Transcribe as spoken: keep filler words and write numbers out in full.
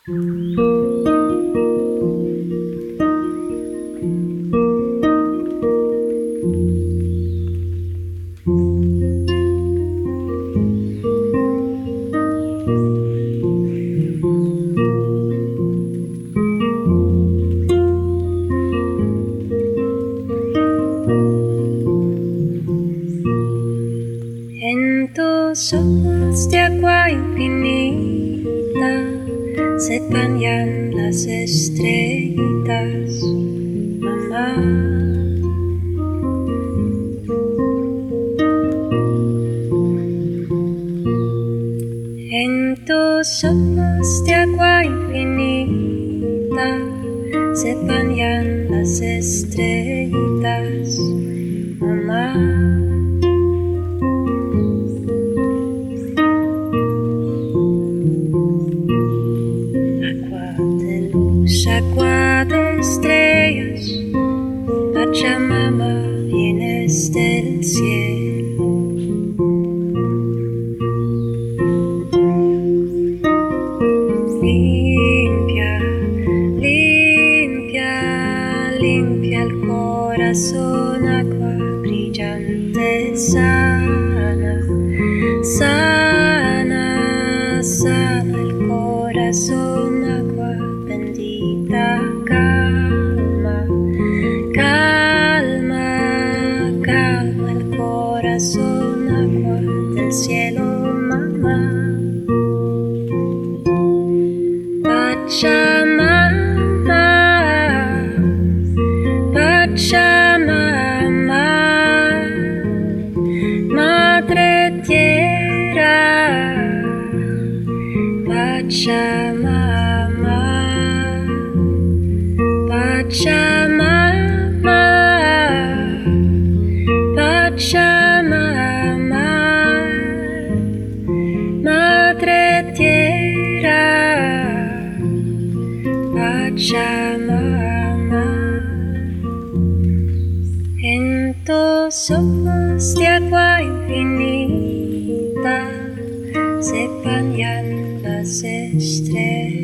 En tus ojos de agua infinita se bañan las estrellitas, mamá. En tus ojos de agua infinita se bañan las estrellitas, mamá. Agua de estrellas, Pachamama, vienes del cielo. Limpia, limpia, limpia el corazón, agua brillante, sana, sana, sana el corazón, agua bendita, calma, calma, calma el corazón, agua del cielo, mamá. Pachamama, Pachamama, Madre Tierra, Pachamama, Pachamama, Pachamama, Madre Tierra, Pachamama. En tus ojos de agua infinita se bañan las estrellas.